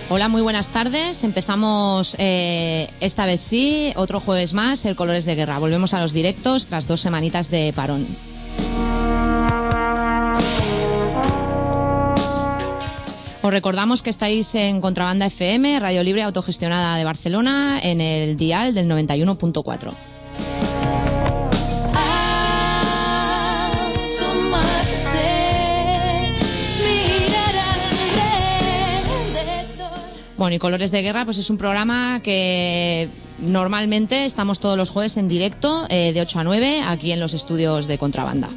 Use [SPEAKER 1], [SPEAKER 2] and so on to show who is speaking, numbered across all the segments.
[SPEAKER 1] Hola, muy buenas tardes. Empezamos esta vez sí, otro jueves más, el Colores de Guerra. Volvemos a los directos tras 2 semanitas de parón. Os recordamos que estáis en Contrabanda FM, radio libre autogestionada de Barcelona, en el dial del 91.4. Bueno, y Colores de Guerra pues es un programa que normalmente estamos todos los jueves en directo de 8 a 9 aquí en los estudios de Contrabanda.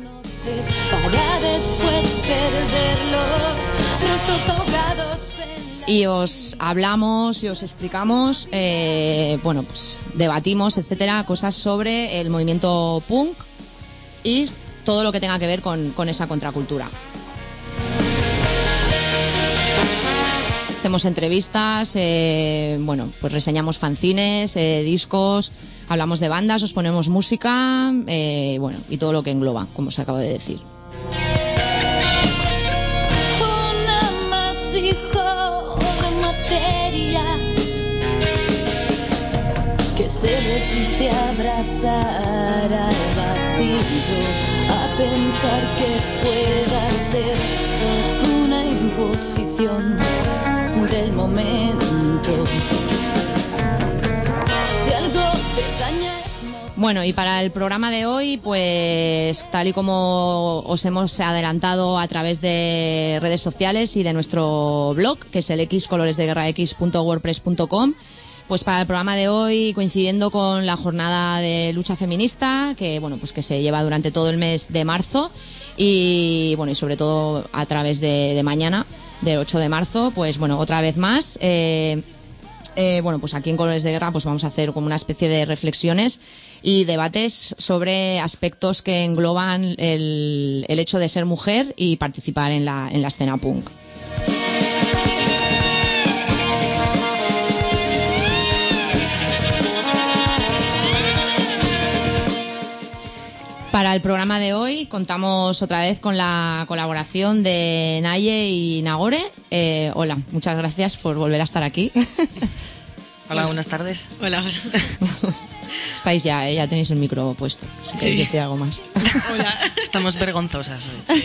[SPEAKER 1] Y os hablamos y os explicamos, bueno, pues debatimos, etcétera, cosas sobre el movimiento punk y todo lo que tenga que ver con esa contracultura. Hacemos entrevistas, bueno, pues reseñamos fanzines, discos, hablamos de bandas, os ponemos música, bueno, y todo lo que engloba, como os acabo de decir.
[SPEAKER 2] Un amasijo de materia que se resiste a abrazar al vacío, a pensar que pueda ser una imposición del momento. Si algo te daña es...
[SPEAKER 1] Bueno, y para el programa de hoy, pues tal y como os hemos adelantado a través de redes sociales y de nuestro blog, que es el xcoloresdeguerrax.wordpress.com, pues para el programa de hoy, coincidiendo con la jornada de lucha feminista, que bueno, pues que se lleva durante todo el mes de marzo, y bueno, y sobre todo a través de mañana, del 8 de marzo, pues bueno, otra vez más, bueno, pues aquí en Colores de Guerra pues vamos a hacer como una especie de reflexiones y debates sobre aspectos que engloban el hecho de ser mujer y participar en la escena punk. Para el programa de hoy contamos otra vez con la colaboración de Naye y Nagore. Hola, muchas gracias por volver a estar aquí.
[SPEAKER 3] Hola, buenas tardes.
[SPEAKER 4] Hola.
[SPEAKER 1] Estáis ya, ya tenéis el micro puesto. Si queréis decir algo más.
[SPEAKER 4] Hola.
[SPEAKER 3] Estamos vergonzosas hoy.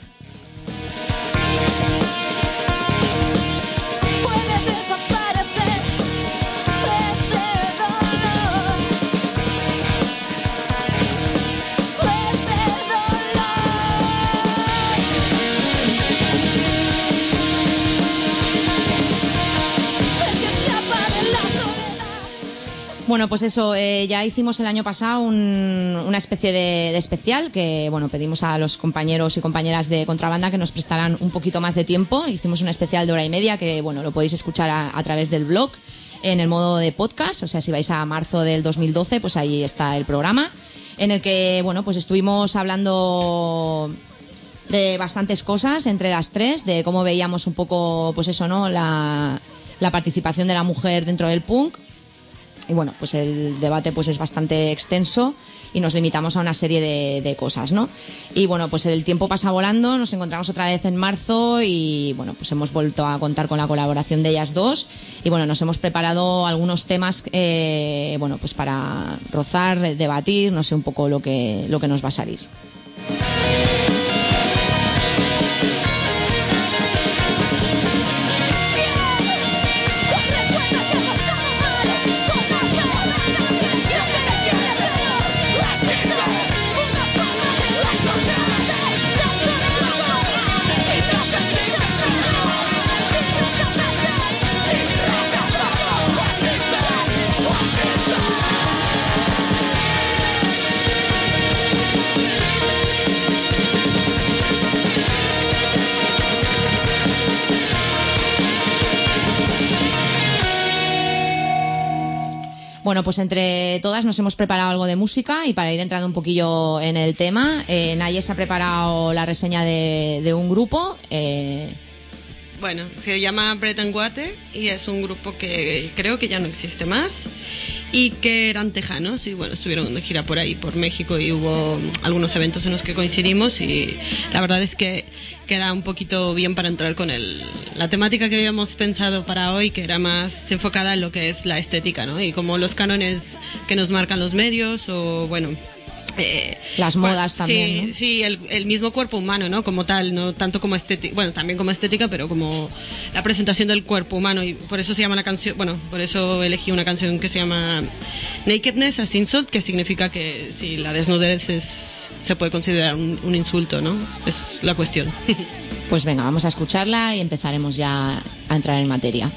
[SPEAKER 1] Bueno, pues eso, ya hicimos el año pasado una especie de especial que, bueno, pedimos a los compañeros y compañeras de Contrabanda que nos prestaran un poquito más de tiempo. Hicimos un especial de 1h30 que, bueno, lo podéis escuchar a través del blog en el modo de podcast. O sea, si vais a marzo del 2012, pues ahí está el programa en el que, bueno, pues estuvimos hablando de bastantes cosas entre las tres, de cómo veíamos un poco, pues eso, ¿no? La participación de la mujer dentro del punk. Y bueno, pues el debate pues es bastante extenso y nos limitamos a una serie de cosas, ¿no? Y bueno, pues el tiempo pasa volando, nos encontramos otra vez en marzo y bueno, pues hemos vuelto a contar con la colaboración de ellas dos y bueno, nos hemos preparado algunos temas, bueno, pues para rozar, debatir, no sé un poco lo que nos va a salir. Bueno, pues entre todas nos hemos preparado algo de música y para ir entrando un poquillo en el tema, Naye se ha preparado la reseña de un grupo
[SPEAKER 4] Bueno, se llama Bread and Water y es un grupo que creo que ya no existe más y que eran tejanos y bueno, estuvieron de gira por ahí, por México, y hubo algunos eventos en los que coincidimos y la verdad es que queda un poquito bien para entrar con la temática que habíamos pensado para hoy, que era más enfocada en lo que es la estética, ¿no? Y como los cánones que nos marcan los medios o bueno...
[SPEAKER 1] las modas también,
[SPEAKER 4] sí,
[SPEAKER 1] ¿no?
[SPEAKER 4] Sí, el mismo cuerpo humano, ¿no? Como tal, no tanto como estética, bueno, también como estética, pero como la presentación del cuerpo humano, y por eso se llama la canción, bueno, por eso elegí una canción que se llama Nakedness as Insult, que significa que si la desnudez se puede considerar un insulto, ¿no? Es la cuestión.
[SPEAKER 1] Pues venga, vamos a escucharla y empezaremos ya a entrar en materia.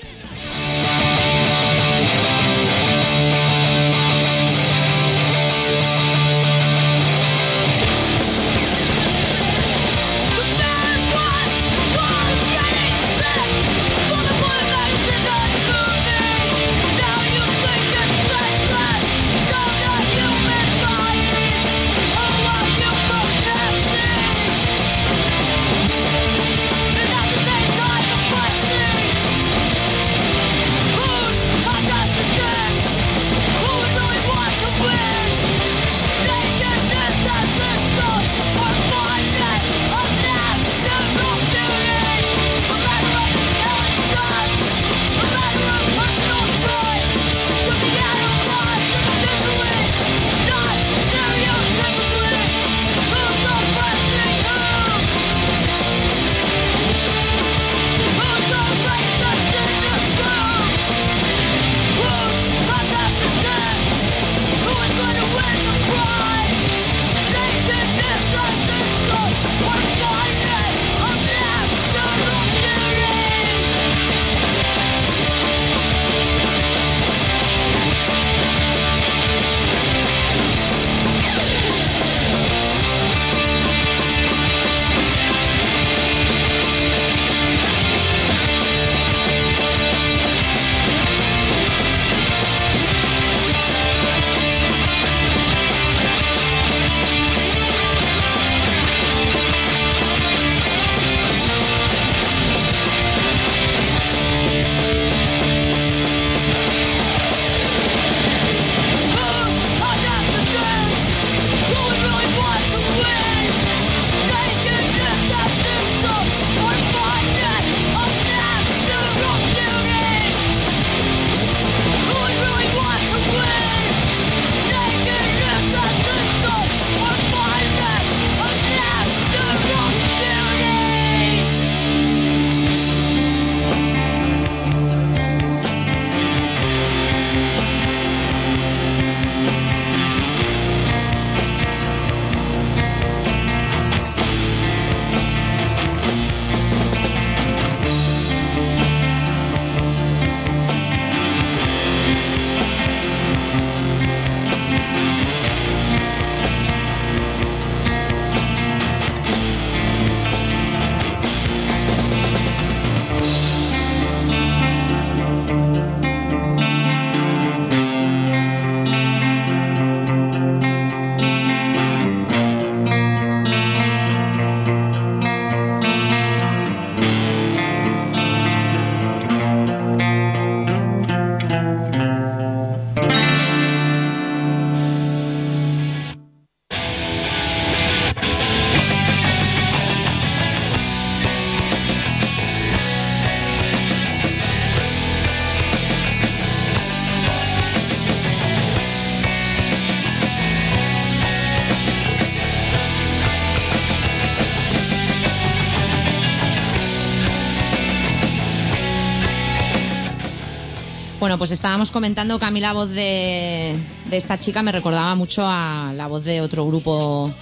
[SPEAKER 1] Bueno, pues estábamos comentando que a mí la voz de esta chica me recordaba mucho a la voz de otro grupo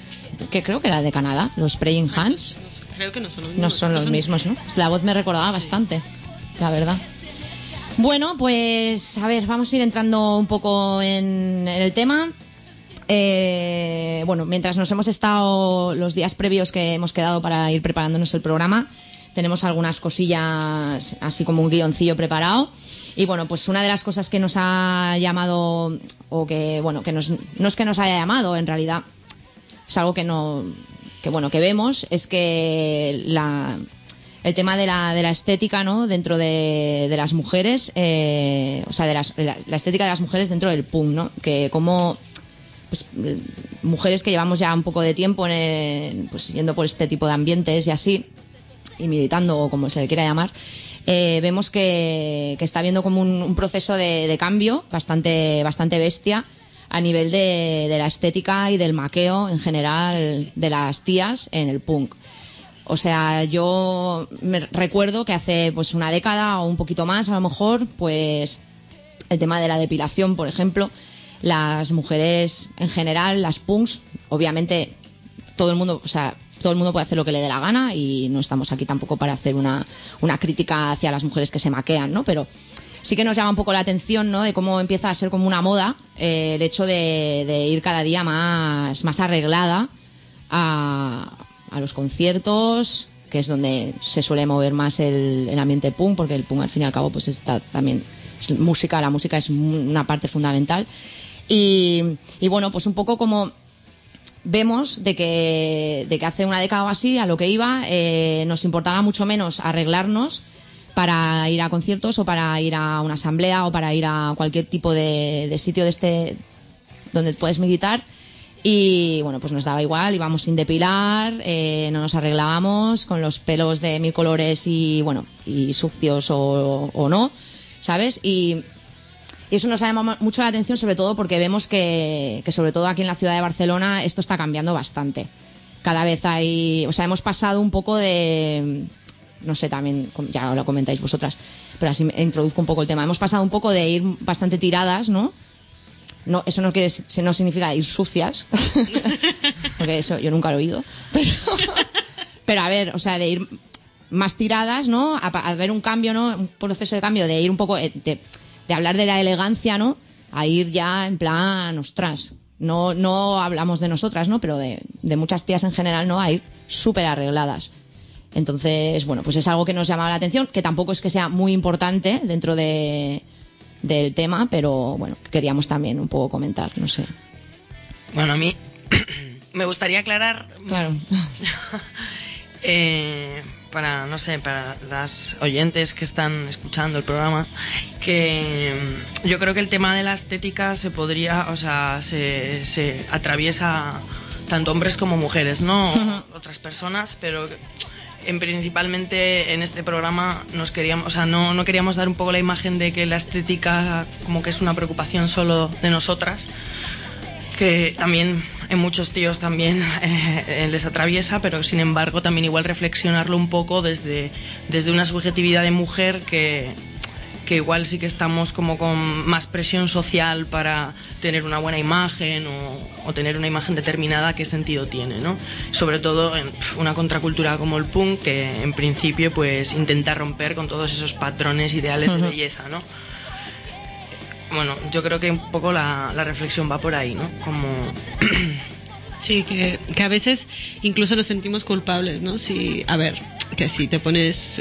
[SPEAKER 1] que creo que era de Canadá, los Praying Hands.
[SPEAKER 4] Creo que no son los mismos.
[SPEAKER 1] No son los mismos, ¿no? Pues la voz me recordaba bastante, la verdad. Bueno, pues a ver, vamos a ir entrando un poco en el tema. Bueno, mientras nos hemos estado los días previos que hemos quedado para ir preparándonos el programa, tenemos algunas cosillas, así como un guioncillo preparado. Y bueno, pues una de las cosas que nos ha llamado, o que, bueno, que no es que nos haya llamado, en realidad es algo que vemos, es que el tema de la estética, ¿no? Dentro de las mujeres, o sea, la estética de las mujeres dentro del punk, ¿no? Que como pues mujeres que llevamos ya un poco de tiempo pues yendo por este tipo de ambientes y así, y militando, o como se le quiera llamar, vemos que está habiendo como un proceso de cambio bastante bestia a nivel de la estética y del maqueo en general de las tías en el punk. O sea, yo me recuerdo que hace pues una década o un poquito más a lo mejor, pues el tema de la depilación, por ejemplo, las mujeres en general, las punks, obviamente todo el mundo puede hacer lo que le dé la gana y no estamos aquí tampoco para hacer una crítica hacia las mujeres que se maquean, ¿no? Pero sí que nos llama un poco la atención, ¿no? De cómo empieza a ser como una moda el hecho de ir cada día más arreglada a los conciertos, que es donde se suele mover más el ambiente punk, porque el punk al fin y al cabo pues está también es música, la música es una parte fundamental. Y bueno, pues un poco como vemos de que hace una década o así, a lo que iba, nos importaba mucho menos arreglarnos para ir a conciertos o para ir a una asamblea o para ir a cualquier tipo de sitio donde puedes militar. Y bueno, pues nos daba igual, íbamos sin depilar, no nos arreglábamos con los pelos de 1000 colores y bueno, y sucios o no, ¿sabes? Y eso nos llama mucho la atención, sobre todo porque vemos que sobre todo aquí en la ciudad de Barcelona esto está cambiando bastante. Cada vez hemos pasado un poco de, no sé, también ya lo comentáis vosotras, pero así introduzco un poco el tema. Hemos pasado un poco de ir bastante tiradas, ¿no? No, eso no significa ir sucias, porque eso yo nunca lo he oído. Pero a ver, o sea, de ir más tiradas, ¿no? A ver un cambio, ¿no? Un proceso de cambio, de ir un poco, de hablar de la elegancia, ¿no? A ir ya en plan, ostras, no hablamos de nosotras, ¿no? Pero de muchas tías en general, ¿no? A ir súper arregladas. Entonces, bueno, pues es algo que nos llamaba la atención, que tampoco es que sea muy importante dentro del tema, pero bueno, queríamos también un poco comentar, no sé.
[SPEAKER 3] Bueno, a mí me gustaría aclarar,
[SPEAKER 1] claro,
[SPEAKER 3] para las oyentes que están escuchando el programa, que yo creo que el tema de la estética se atraviesa tanto hombres como mujeres, ¿no? Otras personas, pero principalmente en este programa no queríamos dar un poco la imagen de que la estética como que es una preocupación solo de nosotras, que también en muchos tíos también les atraviesa, pero sin embargo también igual reflexionarlo un poco desde una subjetividad de mujer que igual sí que estamos como con más presión social para tener una buena imagen o tener una imagen determinada, ¿qué sentido tiene, no? Sobre todo en una contracultura como el punk, que en principio pues intenta romper con todos esos patrones ideales de belleza, ¿no? Bueno, yo creo que un poco la reflexión va por ahí, ¿no? Como...
[SPEAKER 4] Sí, que a veces incluso nos sentimos culpables, ¿no? Que si te pones,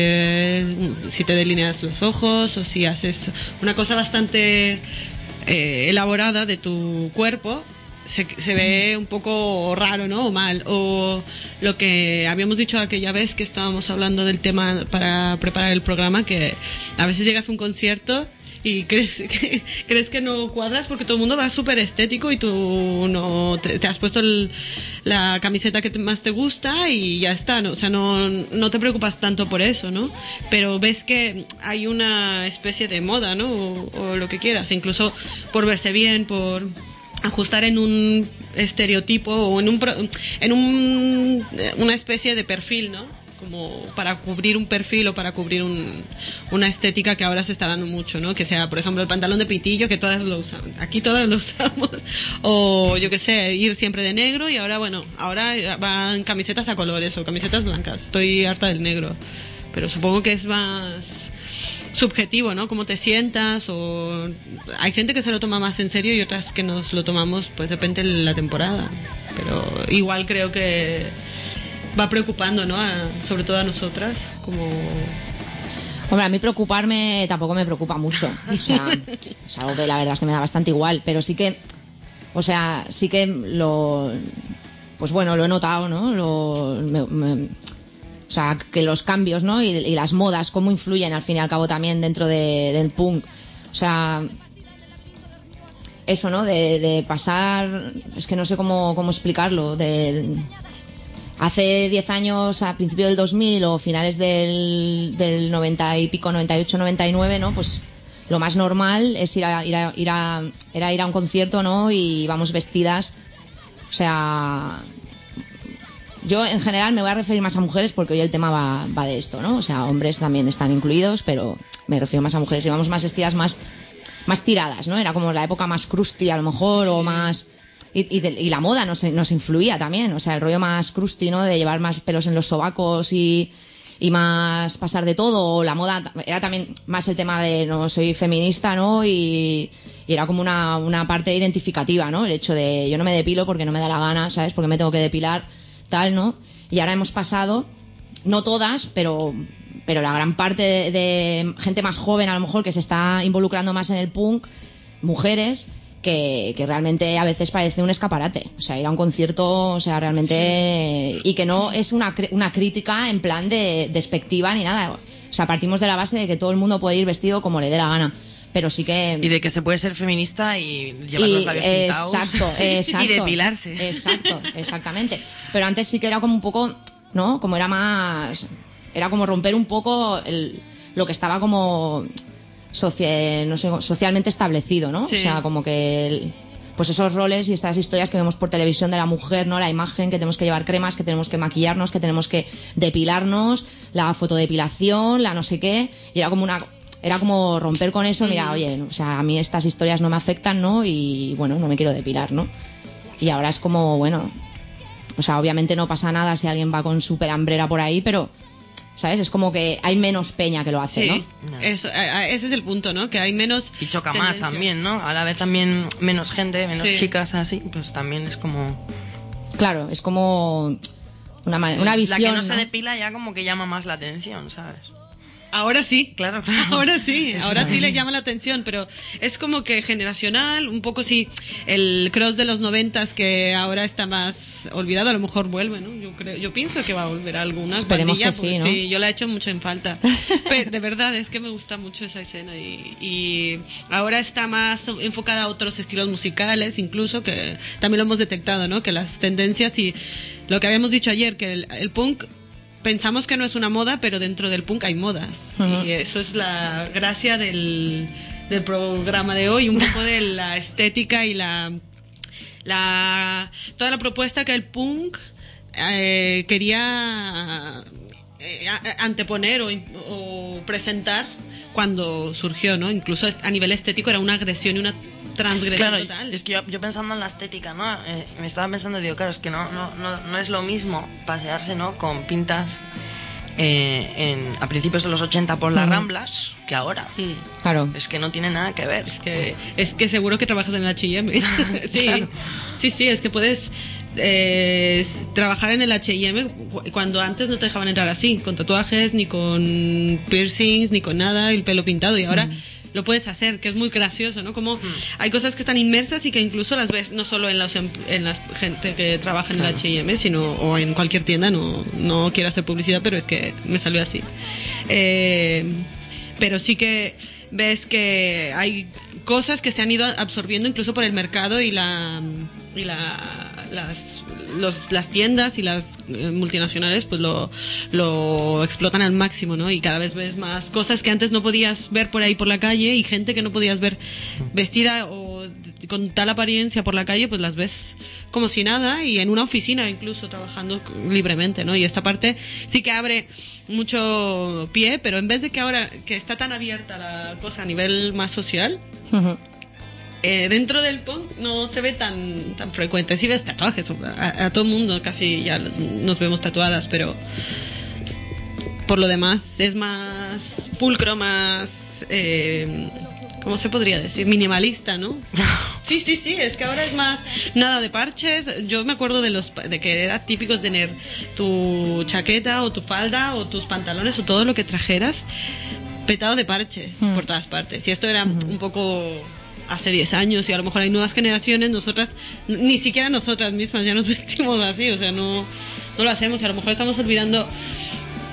[SPEAKER 4] si te delineas los ojos o si haces una cosa bastante elaborada de tu cuerpo, se ve un poco raro, ¿no? O mal. O lo que habíamos dicho aquella vez que estábamos hablando del tema para preparar el programa, que a veces llegas a un concierto y crees que no cuadras porque todo el mundo va súper estético y tú no te has puesto la camiseta que más te gusta y ya está, ¿no? O sea, no te preocupas tanto por eso, ¿no? Pero ves que hay una especie de moda, ¿no? O lo que quieras, incluso por verse bien, por ajustar en un estereotipo o en una especie de perfil, ¿no? Como para cubrir un perfil o para cubrir una estética que ahora se está dando mucho, ¿no? Que sea, por ejemplo, el pantalón de pitillo, que todas lo usan, aquí todas lo usamos, o yo qué sé, ir siempre de negro y ahora van camisetas a colores o camisetas blancas. Estoy harta del negro, pero supongo que es más subjetivo, ¿no? Cómo te sientas, o hay gente que se lo toma más en serio y otras que nos lo tomamos, pues depende de la temporada, pero igual creo que va preocupando, ¿no? Sobre todo a nosotras, como...
[SPEAKER 1] Hombre, a mí preocuparme tampoco me preocupa mucho. O sea, es algo que la verdad es que me da bastante igual, pero sí que, o sea, sí que pues bueno, lo he notado, ¿no? O sea, que los cambios, ¿no? Y las modas, cómo influyen al fin y al cabo también dentro del punk. O sea, eso, ¿no? De pasar, es que no sé cómo explicarlo, hace 10 años, a principio del 2000 o finales del 90 y pico, 98, 99, ¿no? Pues lo más normal es ir a un concierto, ¿no? Y vamos vestidas, o sea, yo en general me voy a referir más a mujeres porque hoy el tema va de esto, ¿no? O sea, hombres también están incluidos, pero me refiero más a mujeres y vamos más vestidas, más tiradas, ¿no? Era como la época más crusty a lo mejor, o más... Y la moda nos influía también, o sea, el rollo más crusty, ¿no? De llevar más pelos en los sobacos y más pasar de todo. O la moda era también más el tema de no soy feminista, ¿no? Y era como una parte identificativa, ¿no? El hecho de yo no me depilo porque no me da la gana, ¿sabes? Porque me tengo que depilar, tal, ¿no? Y ahora hemos pasado, no todas, pero la gran parte de gente más joven a lo mejor que se está involucrando más en el punk, mujeres, que realmente a veces parece un escaparate. O sea, ir a un concierto, o sea, realmente... Sí. Y que no es una crítica en plan de despectiva ni nada. O sea, partimos de la base de que todo el mundo puede ir vestido como le dé la gana. Pero sí que...
[SPEAKER 3] Y de que se puede ser feminista y llevar los labios pintados.
[SPEAKER 1] Exacto.
[SPEAKER 3] Y depilarse.
[SPEAKER 1] Exacto, exactamente. Pero antes sí que era como un poco, ¿no? Como era más... Era como romper un poco lo que estaba como... socialmente establecido, ¿no?
[SPEAKER 4] Sí.
[SPEAKER 1] O sea, como que pues esos roles y estas historias que vemos por televisión de la mujer, ¿no? La imagen, que tenemos que llevar cremas, que tenemos que maquillarnos, que tenemos que depilarnos, la fotodepilación, la no sé qué, y era como romper con eso, mira, oye, o sea, a mí estas historias no me afectan, ¿no? Y bueno, no me quiero depilar, ¿no? Y ahora es como, bueno, o sea, obviamente no pasa nada si alguien va con súper hambrera por ahí, pero ¿sabes? Es como que hay menos peña que lo hace,
[SPEAKER 4] sí,
[SPEAKER 1] ¿no?
[SPEAKER 4] Eso, ese es el punto, ¿no? Que hay menos...
[SPEAKER 3] Y choca
[SPEAKER 4] tendencia.
[SPEAKER 3] más también, ¿no? A la vez también menos gente, menos
[SPEAKER 4] Sí.
[SPEAKER 3] chicas así, pues también es como...
[SPEAKER 1] Claro, es como una visión,
[SPEAKER 3] La que no se
[SPEAKER 1] ¿no?
[SPEAKER 3] depila ya como que llama más la atención, ¿sabes?
[SPEAKER 4] Ahora sí,
[SPEAKER 3] Claro.
[SPEAKER 4] ahora sí le llama la atención, pero es como que generacional, un poco sí, el cross de los 90s que ahora está más olvidado, a lo mejor vuelve, ¿no? Yo pienso que va a volver alguna
[SPEAKER 1] Esperemos
[SPEAKER 4] pandilla,
[SPEAKER 1] que sí,
[SPEAKER 4] porque
[SPEAKER 1] ¿no?
[SPEAKER 4] sí, yo la he hecho mucho en falta, pero de verdad es que me gusta mucho esa escena y ahora está más enfocada a otros estilos musicales, incluso, que también lo hemos detectado, ¿no? Que las tendencias y lo que habíamos dicho ayer, que el punk pensamos que no es una moda, pero dentro del punk hay modas.
[SPEAKER 1] Uh-huh.
[SPEAKER 4] Y eso es la gracia del programa de hoy, un poco de la estética y toda la propuesta que el punk quería anteponer o presentar cuando surgió, ¿no? Incluso a nivel estético era una agresión y una transgresión
[SPEAKER 3] Claro,
[SPEAKER 4] total.
[SPEAKER 3] es que yo pensando en la estética, ¿no? Me estaba pensando, digo, claro, es que no es lo mismo pasearse, ¿no? Con pintas a principios de los 80 por las Ramblas que ahora.
[SPEAKER 1] Claro.
[SPEAKER 3] Es que no tiene nada que ver.
[SPEAKER 4] Es que seguro que trabajas en el H&M. Sí,
[SPEAKER 3] Claro.
[SPEAKER 4] sí, es que puedes trabajar en el H&M cuando antes no te dejaban entrar así, con tatuajes, ni con piercings, ni con nada, el pelo pintado, y ahora lo puedes hacer, que es muy gracioso, ¿no? Como hay cosas que están inmersas y que incluso las ves no solo en la gente que trabaja en el H&M, sino o en cualquier tienda, no quiero hacer publicidad, pero es que me salió así. Pero sí que ves que hay cosas que se han ido absorbiendo incluso por el mercado y las tiendas y las multinacionales pues lo explotan al máximo, ¿no? Y cada vez ves más cosas que antes no podías ver por ahí por la calle, y gente que no podías ver vestida o con tal apariencia por la calle, pues las ves como si nada, y en una oficina incluso trabajando libremente, ¿no? Y esta parte sí que abre mucho pie, pero en vez de que ahora que está tan abierta la cosa a nivel más social,
[SPEAKER 1] Uh-huh.
[SPEAKER 4] dentro del punk no se ve tan frecuente. Sí ves tatuajes, a todo mundo casi ya nos vemos tatuadas, pero por lo demás es más pulcro, más ¿cómo se podría decir? Minimalista, ¿no? Sí, es que ahora es más nada de parches. Yo me acuerdo de que era típico tener tu chaqueta o tu falda o tus pantalones o todo lo que trajeras petado de parches por todas partes. Y esto era un poco hace 10 años, y a lo mejor hay nuevas generaciones, nosotras, ni siquiera nosotras mismas ya nos vestimos así, o sea, no lo hacemos, y a lo mejor estamos olvidando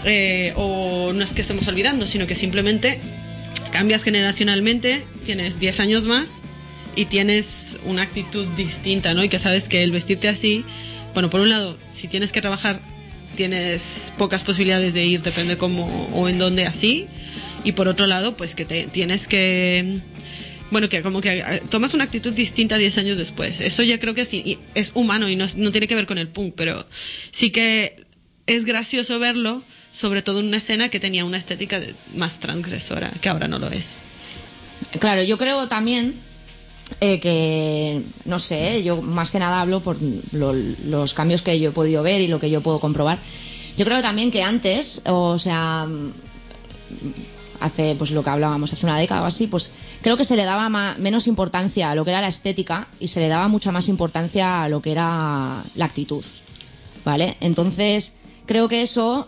[SPEAKER 4] o no es que estemos olvidando, sino que simplemente cambias generacionalmente, tienes 10 años más y tienes una actitud distinta, ¿no? Y que sabes que el vestirte así, bueno, por un lado, si tienes que trabajar, tienes pocas posibilidades de ir, depende cómo o en dónde así, y por otro lado, pues que tienes que... Bueno, que como que tomas una actitud distinta 10 años después. Eso ya creo que sí, es humano y no tiene que ver con el punk, pero sí que es gracioso verlo, sobre todo en una escena que tenía una estética más transgresora, que ahora no lo es.
[SPEAKER 1] Claro, yo creo también que, no sé, yo más que nada hablo por los cambios que yo he podido ver y lo que yo puedo comprobar. Yo creo también que antes, o sea... hace, pues lo que hablábamos, hace una década o así, pues creo que se le daba menos importancia a lo que era la estética y se le daba mucha más importancia a lo que era la actitud, ¿vale? Entonces, creo que eso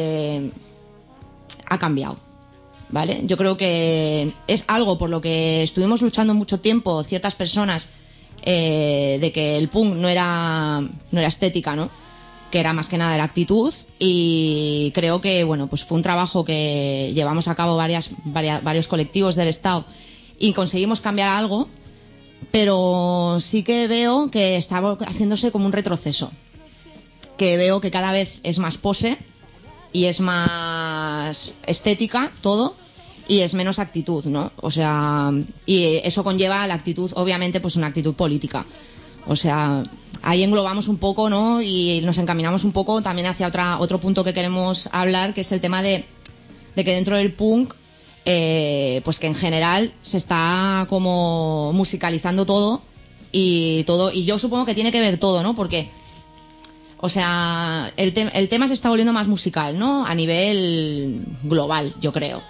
[SPEAKER 1] ha cambiado, ¿vale? Yo creo que es algo por lo que estuvimos luchando mucho tiempo ciertas personas de que el punk no era estética, ¿no? Que era más que nada la actitud, y creo que bueno, pues fue un trabajo que llevamos a cabo varios colectivos del Estado y conseguimos cambiar algo, pero sí que veo que estaba haciéndose como un retroceso, que veo que cada vez es más pose y es más estética todo y es menos actitud, ¿no? O sea, y eso conlleva la actitud, obviamente, pues una actitud política. O sea, ahí englobamos un poco, ¿no? Y nos encaminamos un poco también hacia otro punto que queremos hablar, que es el tema de que dentro del punk, pues que en general se está como musicalizando todo, y yo supongo que tiene que ver todo, ¿no? Porque, o sea, el tema se está volviendo más musical, ¿no? A nivel global, yo creo.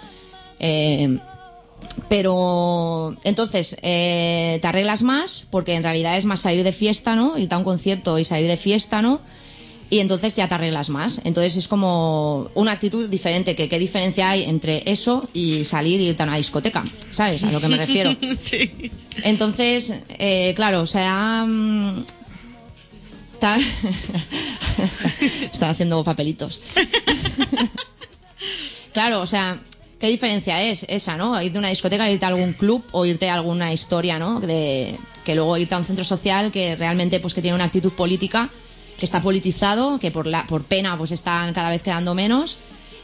[SPEAKER 1] Pero entonces te arreglas más porque en realidad es más salir de fiesta, ¿no? Irte a un concierto y salir de fiesta, ¿no? Y entonces ya te arreglas más. Entonces es como una actitud diferente. ¿Qué diferencia hay entre eso y salir y irte a una discoteca? ¿Sabes a lo que me refiero?
[SPEAKER 4] Sí.
[SPEAKER 1] Entonces, claro, o sea... Estaba haciendo papelitos. Claro, o sea... ¿Qué diferencia es esa, no? Ir de una discoteca, irte a algún club o irte a alguna historia, ¿no? Que luego irte a un centro social que realmente, pues, que tiene una actitud política, que está politizado, que por pena, pues, están cada vez quedando menos.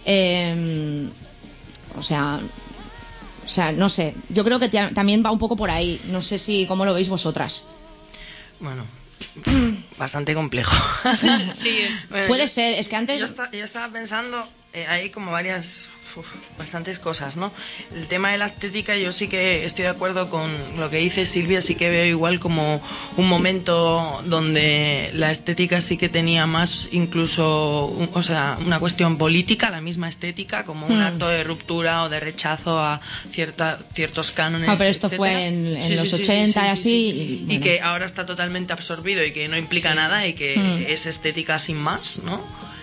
[SPEAKER 1] O sea, no sé. Yo creo que también va un poco por ahí. No sé cómo lo veis vosotras.
[SPEAKER 3] Bueno, bastante complejo.
[SPEAKER 4] Sí,
[SPEAKER 3] Bueno,
[SPEAKER 1] puede ser. Es que antes...
[SPEAKER 3] Yo estaba pensando, hay como bastantes cosas, ¿no? El tema de la estética, yo sí que estoy de acuerdo con lo que dice Silvia, sí que veo igual como un momento donde la estética sí que tenía más incluso, o sea, una cuestión política, la misma estética, como un acto de ruptura o de rechazo a ciertos cánones.
[SPEAKER 1] Pero esto fue en los 80 y así.
[SPEAKER 3] Y
[SPEAKER 1] bueno.
[SPEAKER 3] que ahora está totalmente absorbido y que no implica nada y que es estética sin más, ¿no?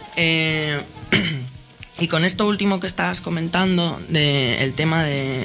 [SPEAKER 3] Y con esto último que estabas comentando, el tema de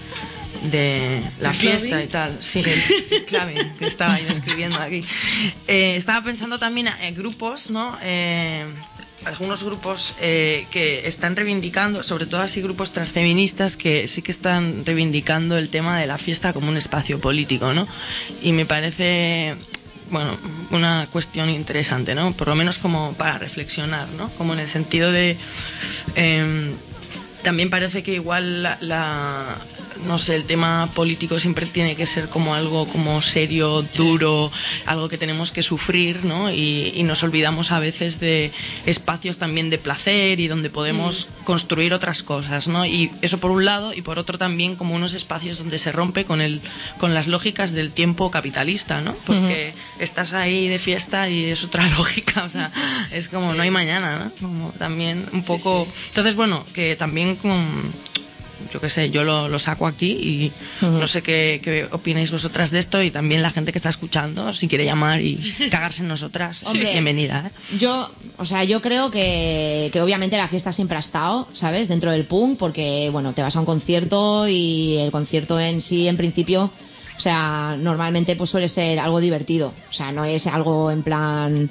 [SPEAKER 3] la fiesta y tal, sí, el clubbing, que estaba yo escribiendo aquí. Estaba pensando también en grupos, ¿no? Algunos grupos que están reivindicando, sobre todo así grupos transfeministas, que sí que están reivindicando el tema de la fiesta como un espacio político, ¿no? Y me parece... bueno, una cuestión interesante, ¿no? Por lo menos como para reflexionar, ¿no? Como en el sentido de... también parece que igual no sé, el tema político siempre tiene que ser como algo como serio, duro, algo que tenemos que sufrir, ¿no? Y nos olvidamos a veces de espacios también de placer y donde podemos construir otras cosas, ¿no? Y eso por un lado, y por otro también como unos espacios donde se rompe con las lógicas del tiempo capitalista, ¿no? Porque estás ahí de fiesta y es otra lógica, o sea, es como no hay mañana, ¿no? Como también un poco... Entonces, bueno, que también yo qué sé, yo lo saco aquí y no sé qué opináis vosotras de esto, y también la gente que está escuchando, si quiere llamar y cagarse en nosotras,
[SPEAKER 1] Hombre,
[SPEAKER 3] bienvenida, ¿eh?
[SPEAKER 1] Yo creo que obviamente la fiesta siempre ha estado, ¿sabes? Dentro del punk, porque, bueno, te vas a un concierto y el concierto en sí, en principio, o sea, normalmente pues suele ser algo divertido, o sea, no es algo en plan...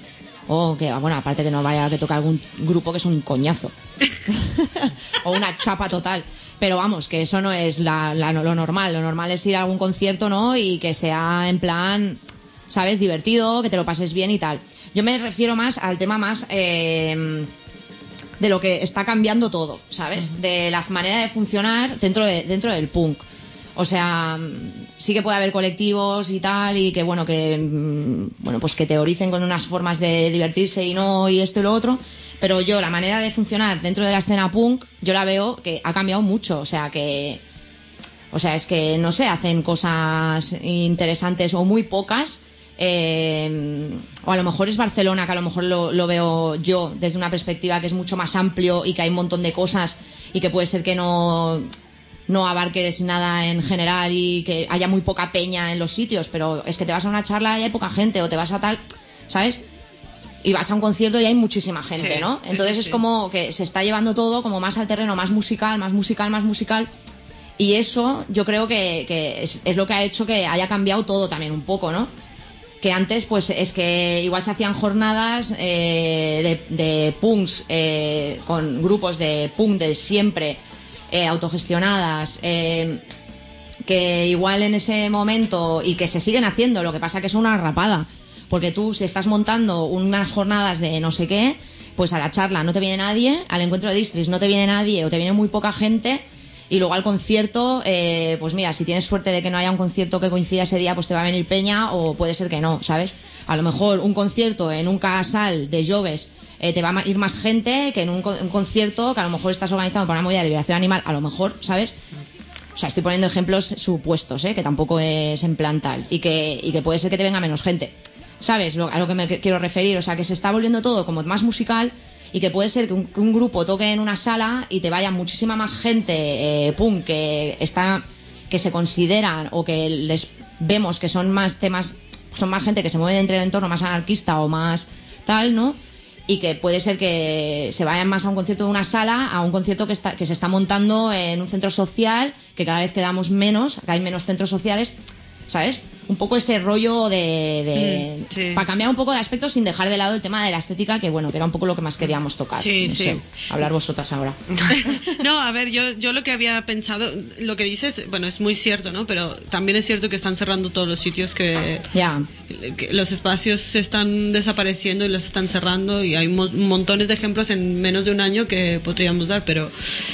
[SPEAKER 1] O que, bueno, aparte que no vaya a que toque algún grupo que es un coñazo. O una chapa total. Pero vamos, que eso no es lo normal. Lo normal es ir a algún concierto, ¿no? Y que sea en plan, ¿sabes? Divertido, que te lo pases bien y tal. Yo me refiero más al tema más de lo que está cambiando todo, ¿sabes? De la manera de funcionar dentro del punk. O sea, sí que puede haber colectivos y tal, y que bueno, pues que teoricen con unas formas de divertirse y no, y esto y lo otro, pero yo la manera de funcionar dentro de la escena punk, yo la veo que ha cambiado mucho, o sea, es que no sé, hacen cosas interesantes o muy pocas, o a lo mejor es Barcelona, que a lo mejor lo veo yo desde una perspectiva que es mucho más amplio y que hay un montón de cosas y que puede ser que no abarques nada en general y que haya muy poca peña en los sitios, pero es que te vas a una charla y hay poca gente, o te vas a tal, ¿sabes? Y vas a un concierto y hay muchísima gente,
[SPEAKER 3] sí,
[SPEAKER 1] ¿no? Entonces
[SPEAKER 3] sí.
[SPEAKER 1] Es como que se está llevando todo como más al terreno, más musical, y eso yo creo que es lo que ha hecho que haya cambiado todo también un poco, ¿no? Que antes pues es que igual se hacían jornadas de punks con grupos de punk de siempre, autogestionadas, que igual en ese momento, y que se siguen haciendo, lo que pasa que es una rapada, porque tú si estás montando unas jornadas de no sé qué, pues a la charla no te viene nadie, al encuentro de distris no te viene nadie o te viene muy poca gente, y luego al concierto, pues mira, si tienes suerte de que no haya un concierto que coincida ese día, pues te va a venir peña, o puede ser que no, ¿sabes? A lo mejor un concierto en un casal de Joves te va a ir más gente que en un concierto que a lo mejor estás organizado por una movida de liberación animal, a lo mejor, ¿sabes? O sea, estoy poniendo ejemplos supuestos, que tampoco es en plan tal, y que puede ser que te venga menos gente, ¿sabes? A lo que me quiero referir, o sea, que se está volviendo todo como más musical, y que puede ser que un grupo toque en una sala y te vaya muchísima más gente punk que se consideran, o que les vemos que son más gente que se mueve dentro del entorno más anarquista o más tal, ¿no? Y que puede ser que se vayan más a un concierto de una sala, a un concierto que se está montando en un centro social, que cada vez quedamos menos, que hay menos centros sociales, ¿sabes? Un poco ese rollo
[SPEAKER 3] sí.
[SPEAKER 1] para cambiar un poco de aspecto sin dejar de lado el tema de la estética, que bueno, que era un poco lo que más queríamos tocar.
[SPEAKER 4] Sí,
[SPEAKER 1] no
[SPEAKER 4] sí.
[SPEAKER 1] sé, hablar vosotras ahora.
[SPEAKER 4] No, a ver, yo lo que había pensado, lo que dices, bueno, es muy cierto, ¿no? Pero también es cierto que están cerrando todos los sitios, que los espacios se están desapareciendo y los están cerrando, y hay montones de ejemplos en menos de un año que podríamos dar, pero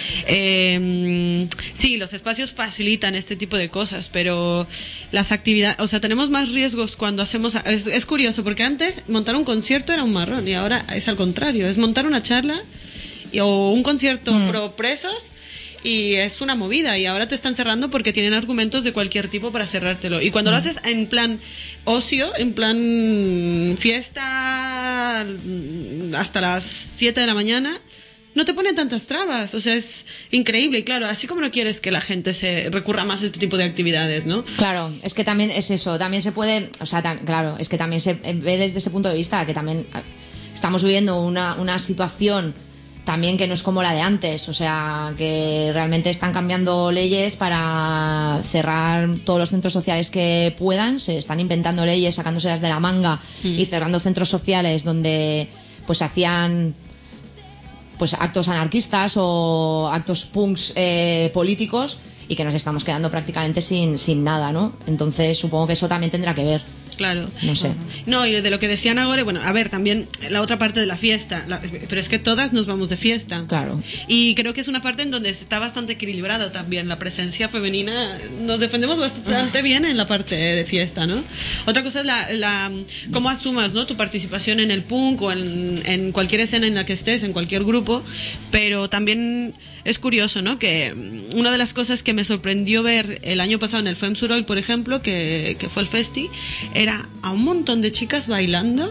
[SPEAKER 4] sí, los espacios facilitan este tipo de cosas, pero las actividades, o sea, tenemos más riesgos cuando hacemos, es curioso, porque antes montar un concierto era un marrón, y ahora es al contrario, es montar una charla o un concierto pro presos, y es una movida, y ahora te están cerrando porque tienen argumentos de cualquier tipo para cerrártelo. Y cuando lo haces en plan ocio, en plan fiesta hasta las 7 de la mañana, no te ponen tantas trabas, o sea, es increíble. Y claro, así como no quieres que la gente se recurra más a este tipo de actividades, ¿no?
[SPEAKER 1] Claro, es que también es eso, también se puede, o sea, claro, es que también se ve desde ese punto de vista, que también estamos viviendo una situación también que no es como la de antes, o sea, que realmente están cambiando leyes para cerrar todos los centros sociales que puedan, se están inventando leyes, sacándoselas de la manga y cerrando centros sociales donde pues hacían pues actos anarquistas o actos punks políticos, y que nos estamos quedando prácticamente sin nada, ¿no? Entonces supongo que eso también tendrá que ver.
[SPEAKER 4] Claro.
[SPEAKER 1] No sé.
[SPEAKER 4] No, y de lo que decían ahora, bueno, a ver, también la otra parte de la fiesta, pero es que todas nos vamos de fiesta.
[SPEAKER 1] Claro.
[SPEAKER 4] Y creo que es una parte en donde está bastante equilibrado también la presencia femenina. Nos defendemos bastante bien en la parte de fiesta, ¿no? Otra cosa es cómo asumas, ¿no?, tu participación en el punk o en cualquier escena en la que estés, en cualquier grupo, pero también es curioso, ¿no?, que una de las cosas que me sorprendió ver el año pasado en el Fem Surol, por ejemplo, que fue el festi, era a un montón de chicas bailando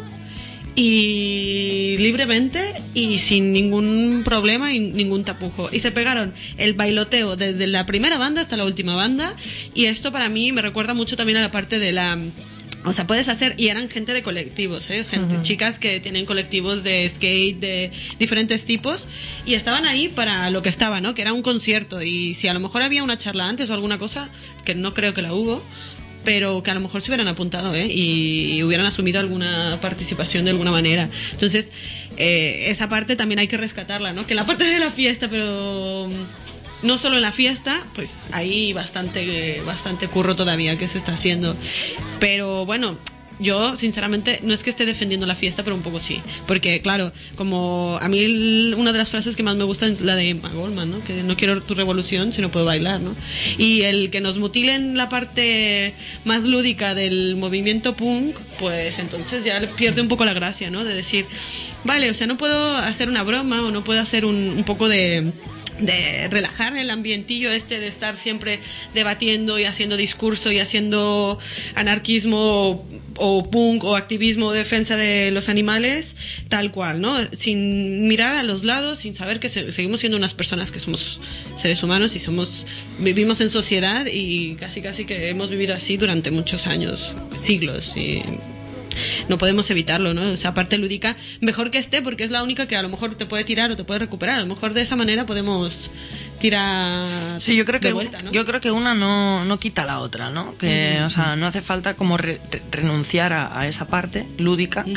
[SPEAKER 4] y libremente y sin ningún problema y ningún tapujo, y se pegaron el bailoteo desde la primera banda hasta la última banda, y esto para mí me recuerda mucho también a la parte de la... O sea, puedes hacer, y eran gente de colectivos, chicas que tienen colectivos de skate de diferentes tipos, y estaban ahí para lo que estaba, ¿no? Que era un concierto, y si a lo mejor había una charla antes o alguna cosa, que no creo que la hubo, pero que a lo mejor se hubieran apuntado, y hubieran asumido alguna participación de alguna manera. Entonces, esa parte también hay que rescatarla, ¿no? Que en la parte de la fiesta, pero no solo en la fiesta, pues hay bastante curro todavía que se está haciendo. Pero bueno, yo sinceramente no es que esté defendiendo la fiesta, pero un poco sí, porque claro, como a mí una de las frases que más me gusta es la de Goldman, ¿no? Que no quiero tu revolución si no puedo bailar, ¿no? Y el que nos mutilen la parte más lúdica del movimiento punk, pues entonces ya pierde un poco la gracia, ¿no? De decir, vale, o sea, no puedo hacer una broma o no puedo hacer un poco de relajar el ambientillo de estar siempre debatiendo y haciendo discurso y haciendo anarquismo o punk o activismo o defensa de los animales, tal cual, ¿no? Sin mirar a los lados, sin saber que seguimos siendo unas personas que somos seres humanos y vivimos en sociedad y casi que hemos vivido así durante muchos años, siglos, y no podemos evitarlo, ¿no? Esa parte lúdica, mejor que esté, porque es la única que a lo mejor te puede tirar o te puede recuperar. A lo mejor de esa manera podemos tirar.
[SPEAKER 3] Sí, yo creo que
[SPEAKER 4] vuelta, ¿no?
[SPEAKER 3] Yo creo que una no quita la otra, ¿no? Que, o sea, no hace falta como renunciar a esa parte lúdica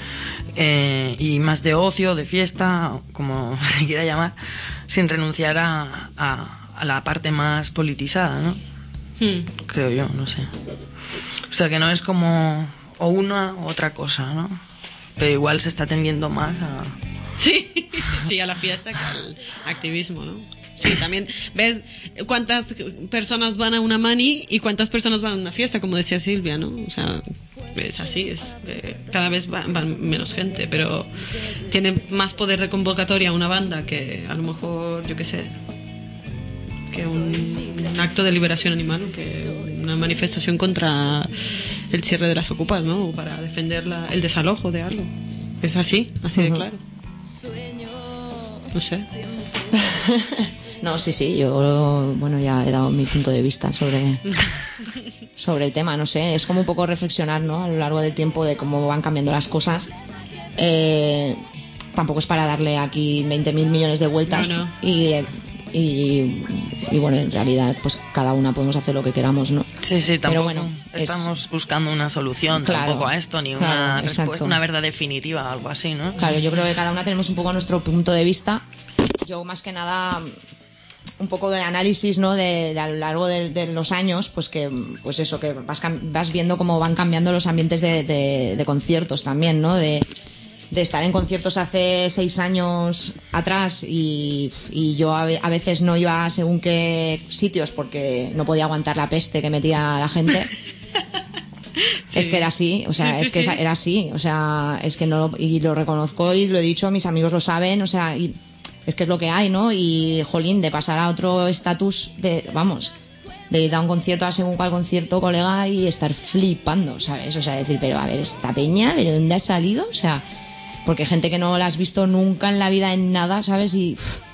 [SPEAKER 3] y más de ocio, de fiesta, como se quiera llamar, sin renunciar a la parte más politizada, ¿no? Creo yo, no sé. O sea, que no es como o una u otra cosa, ¿no? Pero igual se está tendiendo más a...
[SPEAKER 4] Sí, a la fiesta que al activismo, ¿no? Sí, también ves cuántas personas van a una mani y cuántas personas van a una fiesta, como decía Silvia, ¿no? O sea, es así, cada vez van menos gente, pero tiene más poder de convocatoria una banda que a lo mejor, yo qué sé, que un acto de liberación animal, que una manifestación contra el cierre de las ocupas, ¿no? O para defender el desalojo de algo. Es así de claro. No sé.
[SPEAKER 1] No, sí, yo, bueno, ya he dado mi punto de vista sobre el tema, no sé, es como un poco reflexionar, ¿no? A lo largo del tiempo de cómo van cambiando las cosas. Tampoco es para darle aquí 20.000 millones de vueltas.
[SPEAKER 4] No.
[SPEAKER 1] Y bueno, en realidad pues cada una podemos hacer lo que queramos, ¿no?
[SPEAKER 3] Sí, tampoco.
[SPEAKER 1] Pero bueno,
[SPEAKER 3] estamos buscando una solución,
[SPEAKER 1] claro,
[SPEAKER 3] tampoco a esto, ni una respuesta, una verdad definitiva, algo así, ¿no?
[SPEAKER 1] Claro, yo creo que cada una tenemos un poco nuestro punto de vista. Yo más que nada un poco de análisis, ¿no? De a lo largo de los años, pues eso, que vas viendo cómo van cambiando los ambientes de conciertos también, ¿no? De estar en conciertos hace 6 años atrás y yo a veces no iba a según qué sitios porque no podía aguantar la peste que metía la gente. Sí. Es que era así, o sea, sí. Era así, o sea, es que no, y lo reconozco y lo he dicho, mis amigos lo saben, o sea, y es que es lo que hay, ¿no? Y jolín, de pasar a otro estatus de ir a un concierto a según cuál concierto, colega, y estar flipando, ¿sabes? O sea, decir, pero a ver, esta peña, ¿pero dónde ha salido? O sea, porque gente que no la has visto nunca en la vida en nada, ¿sabes? Y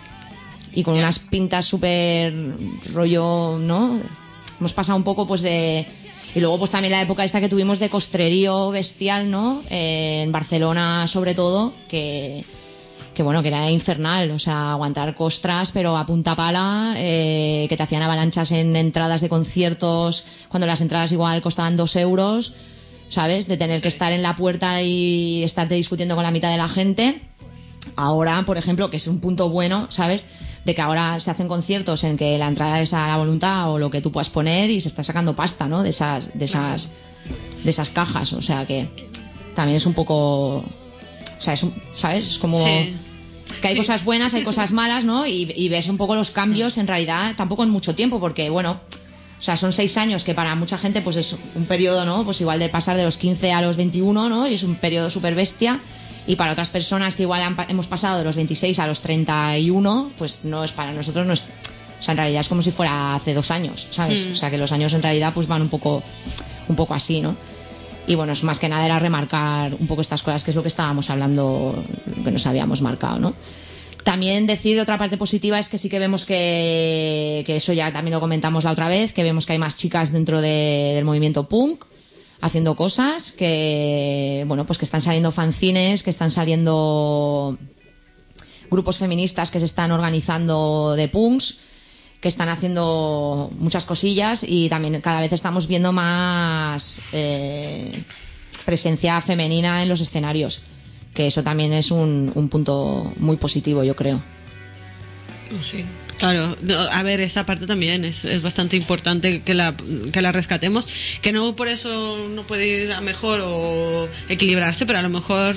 [SPEAKER 1] con unas pintas súper rollo, ¿no? Hemos pasado un poco pues de... Y luego pues también la época esta que tuvimos de costrerío bestial, ¿no? En Barcelona sobre todo, que bueno, que era infernal, o sea, aguantar costras pero a punta pala, que te hacían avalanchas en entradas de conciertos cuando las entradas igual costaban 2 euros, ¿sabes? De tener que estar en la puerta y estarte discutiendo con la mitad de la gente. Ahora, por ejemplo, que es un punto bueno, ¿sabes? De que ahora se hacen conciertos en que la entrada es a la voluntad o lo que tú puedas poner y se está sacando pasta, ¿no? De esas cajas, o sea que también es un poco, o sea, ¿sabes? Es como que hay cosas buenas, hay cosas malas, ¿no? Y ves un poco los cambios en realidad, tampoco en mucho tiempo, porque bueno, o sea, son 6 años que para mucha gente pues es un periodo, ¿no? Pues igual de pasar de los 15 a los 21, ¿no? Y es un periodo súper bestia. Y para otras personas que igual hemos pasado de los 26 a los 31, pues no es para nosotros, no es, o sea, en realidad es como si fuera hace 2 años, ¿sabes? O sea, que los años en realidad pues van un poco así, ¿no? Y bueno, es más que nada era remarcar un poco estas cosas, que es lo que estábamos hablando, que nos habíamos marcado, ¿no? También decir otra parte positiva es que sí que vemos que eso ya también lo comentamos la otra vez, que vemos que hay más chicas dentro del movimiento punk haciendo cosas, que bueno, pues que están saliendo fanzines, que están saliendo grupos feministas que se están organizando de punks, que están haciendo muchas cosillas y también cada vez estamos viendo más presencia femenina en los escenarios, que eso también es un punto muy positivo, yo creo.
[SPEAKER 4] Sí, claro. No, a ver, esa parte también es bastante importante que la rescatemos, que no por eso no puede ir a mejor o equilibrarse, pero a lo mejor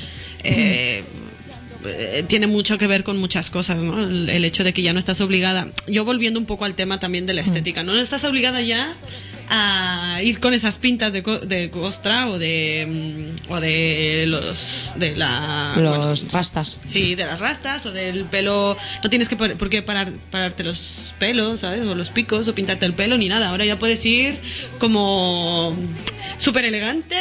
[SPEAKER 4] tiene mucho que ver con muchas cosas, ¿no? El hecho de que ya no estás obligada. Yo volviendo un poco al tema también de la estética, no estás obligada ya a ir con esas pintas de costra o de
[SPEAKER 1] los rastas.
[SPEAKER 4] Sí, de las rastas o del pelo. No tienes que por qué pararte los pelos, ¿sabes? O los picos o pintarte el pelo ni nada. Ahora ya puedes ir como súper elegante,